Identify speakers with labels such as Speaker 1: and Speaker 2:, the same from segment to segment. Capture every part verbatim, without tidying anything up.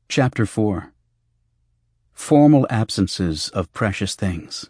Speaker 1: Chapter four. Formal Absences of Precious Things.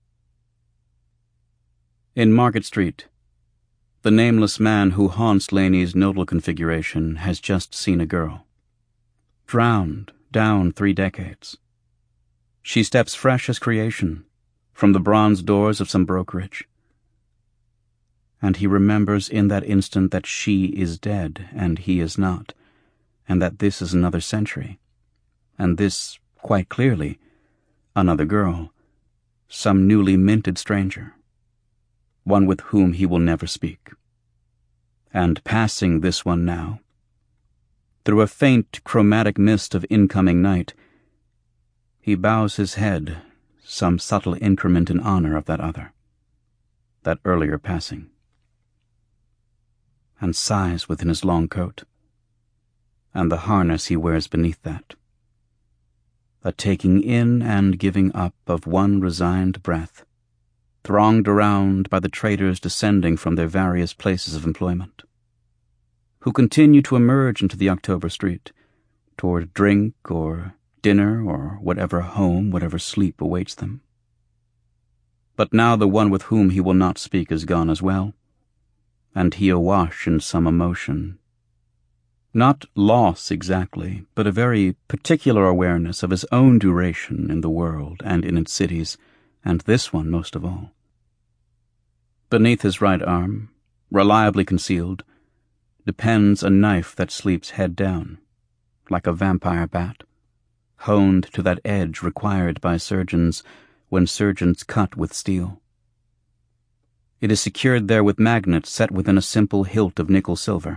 Speaker 1: In Market Street, the nameless man who haunts Laney's nodal configuration has just seen a girl. Drowned down three decades. She steps fresh as creation from the bronze doors of some brokerage. And he remembers in that instant that she is dead and he is not, and that this is another century. And this, quite clearly, another girl, some newly minted stranger, one with whom he will never speak. And passing this one now, through a faint chromatic mist of incoming night, he bows his head, some subtle increment in honor of that other, that earlier passing, and sighs within his long coat, and the harness he wears beneath that. A taking in and giving up of one resigned breath, thronged around by the traders descending from their various places of employment, who continue to emerge into the October street, toward drink or dinner or whatever home, whatever sleep awaits them. But now the one with whom he will not speak is gone as well, and he awash in some emotion. Not loss exactly, but a very particular awareness of his own duration in the world and in its cities, and this one most of all. Beneath his right arm, reliably concealed, depends a knife that sleeps head down, like a vampire bat, honed to that edge required by surgeons when surgeons cut with steel. It is secured there with magnets set within a simple hilt of nickel-silver.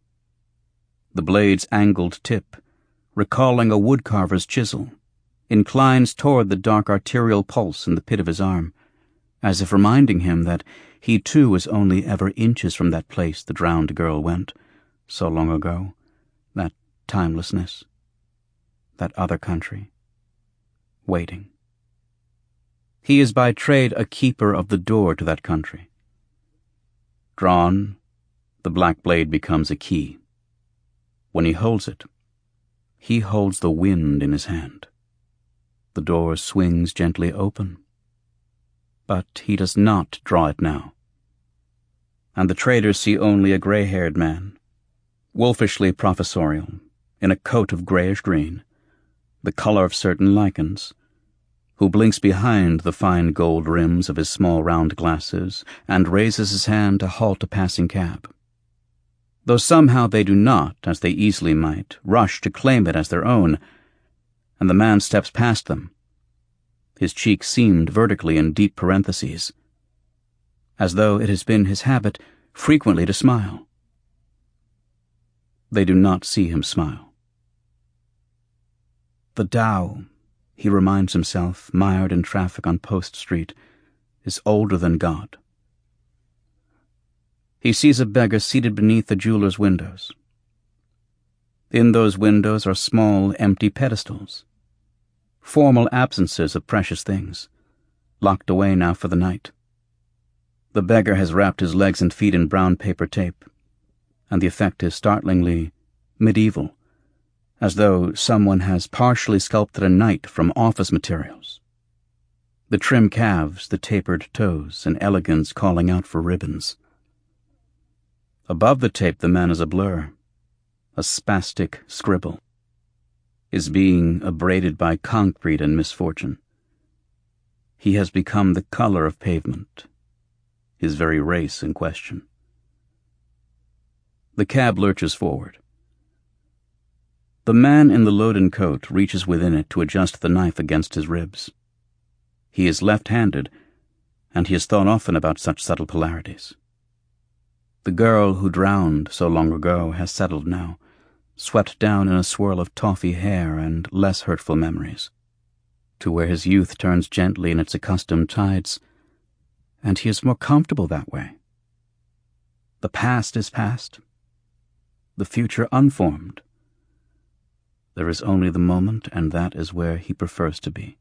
Speaker 1: The blade's angled tip, recalling a woodcarver's chisel, inclines toward the dark arterial pulse in the pit of his arm, as if reminding him that he too is only ever inches from that place the drowned girl went, so long ago, that timelessness, that other country, waiting. He is by trade a keeper of the door to that country. Drawn, the black blade becomes a key. When he holds it, he holds the wind in his hand. The door swings gently open, but he does not draw it now. And the traders see only a gray-haired man, wolfishly professorial, in a coat of grayish-green, the color of certain lichens, who blinks behind the fine gold rims of his small round glasses and raises his hand to halt a passing cab. Though somehow they do not, as they easily might, rush to claim it as their own, and the man steps past them, his cheek seamed vertically in deep parentheses, as though it has been his habit frequently to smile. They do not see him smile. The Tao, he reminds himself, mired in traffic on Post Street, is older than God. He sees a beggar seated beneath the jeweler's windows. In those windows are small, empty pedestals, formal absences of precious things, locked away now for the night. The beggar has wrapped his legs and feet in brown paper tape, and the effect is startlingly medieval, as though someone has partially sculpted a knight from office materials. The trim calves, the tapered toes, an elegance calling out for ribbons. Above the tape the man is a blur, a spastic scribble, his being abraded by concrete and misfortune. He has become the color of pavement, his very race in question. The cab lurches forward. The man in the loden coat reaches within it to adjust the knife against his ribs. He is left-handed, and he has thought often about such subtle polarities. The girl who drowned so long ago has settled now, swept down in a swirl of toffee hair and less hurtful memories, to where his youth turns gently in its accustomed tides, and he is more comfortable that way. The past is past, the future unformed. There is only the moment, and that is where he prefers to be.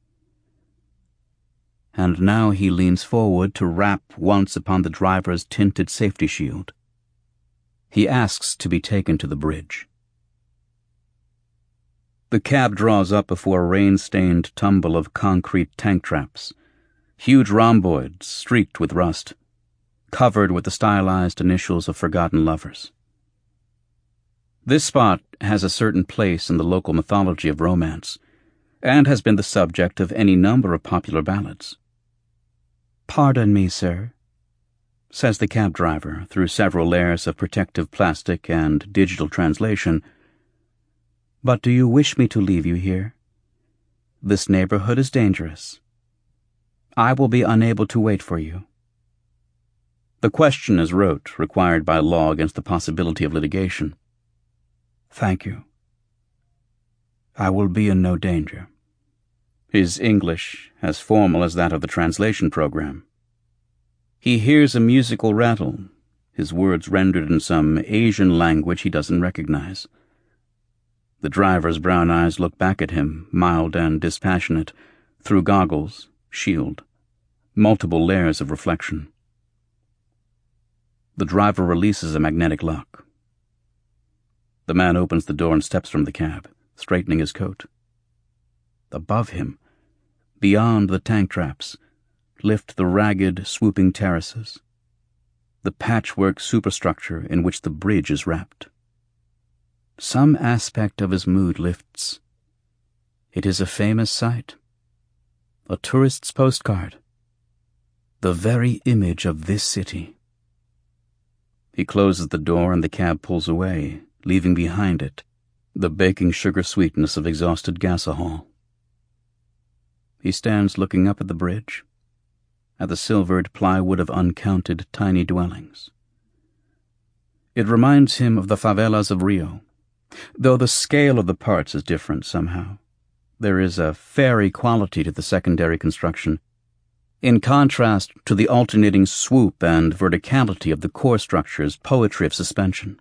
Speaker 1: And now he leans forward to rap once upon the driver's tinted safety shield. He asks to be taken to the bridge. The cab draws up before a rain-stained tumble of concrete tank traps, huge rhomboids streaked with rust, covered with the stylized initials of forgotten lovers. This spot has a certain place in the local mythology of romance, and has been the subject of any number of popular ballads. "Pardon me, sir," says the cab driver through several layers of protective plastic and digital translation, "but do you wish me to leave you here? This neighborhood is dangerous. I will be unable to wait for you." The question is rote, required by law against the possibility of litigation. "Thank you. I will be in no danger." His English as formal as that of the translation program. He hears a musical rattle, his words rendered in some Asian language he doesn't recognize. The driver's brown eyes look back at him, mild and dispassionate, through goggles, shield, multiple layers of reflection. The driver releases a magnetic lock. The man opens the door and steps from the cab, straightening his coat. Above him, beyond the tank traps, lift the ragged, swooping terraces, the patchwork superstructure in which the bridge is wrapped. Some aspect of his mood lifts. It is a famous sight, a tourist's postcard, the very image of this city. He closes the door and the cab pulls away, leaving behind it the baking sugar sweetness of exhausted gasohol. He stands looking up at the bridge, at the silvered plywood of uncounted tiny dwellings. It reminds him of the favelas of Rio, though the scale of the parts is different somehow. There is a fairy quality to the secondary construction, in contrast to the alternating swoop and verticality of the core structure's poetry of suspension.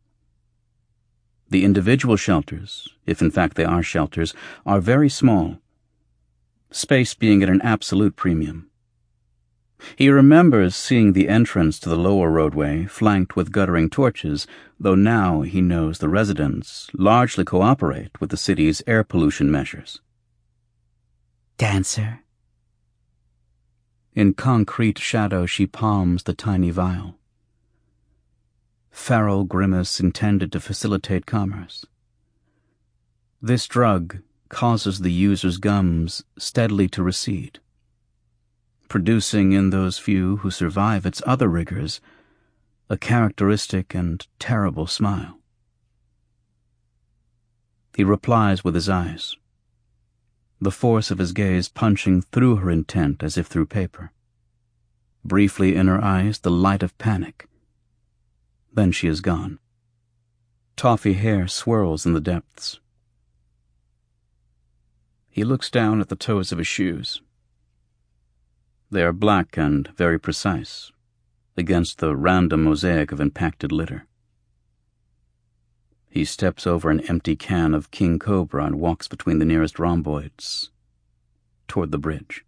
Speaker 1: The individual shelters, if in fact they are shelters, are very small, space being at an absolute premium. He remembers seeing the entrance to the lower roadway flanked with guttering torches, though now he knows the residents largely cooperate with the city's air pollution measures. "Dancer?" In concrete shadow she palms the tiny vial. Feral grimace intended to facilitate commerce. This drug causes the user's gums steadily to recede, producing in those few who survive its other rigors a characteristic and terrible smile. He replies with his eyes, the force of his gaze punching through her intent as if through paper. Briefly in her eyes the light of panic. Then she is gone. Toffee hair swirls in the depths. He looks down at the toes of his shoes. They are black and very precise, against the random mosaic of impacted litter. He steps over an empty can of King Cobra and walks between the nearest rhomboids, toward the bridge.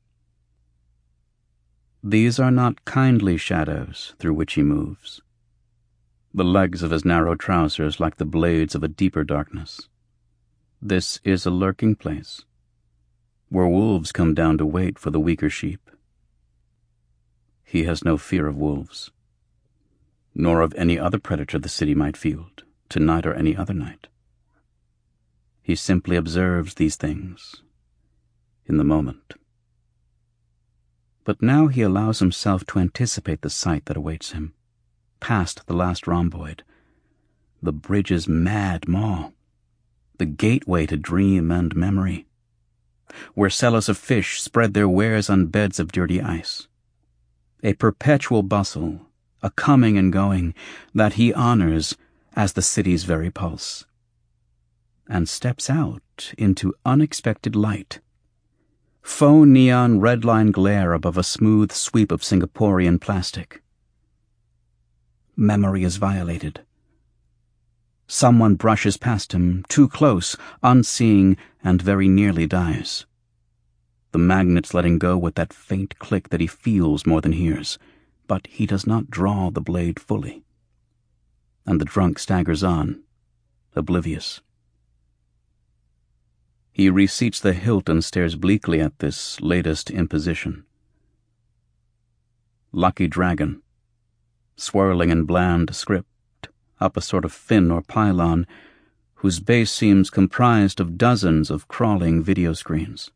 Speaker 1: These are not kindly shadows through which he moves. The legs of his narrow trousers like the blades of a deeper darkness. This is a lurking place, where wolves come down to wait for the weaker sheep. He has no fear of wolves, nor of any other predator the city might field, tonight or any other night. He simply observes these things in the moment. But now he allows himself to anticipate the sight that awaits him, past the last rhomboid, the bridge's mad maw, the gateway to dream and memory, where sellers of fish spread their wares on beds of dirty ice. A perpetual bustle, a coming and going, that he honors as the city's very pulse, and steps out into unexpected light. Faux neon redline glare above a smooth sweep of Singaporean plastic. Memory is violated. Someone brushes past him, too close, unseeing, and very nearly dies. The magnet's letting go with that faint click that he feels more than hears, but he does not draw the blade fully. And the drunk staggers on, oblivious. He reseats the hilt and stares bleakly at this latest imposition. Lucky Dragon, swirling in bland script, up a sort of fin or pylon, whose base seems comprised of dozens of crawling video screens.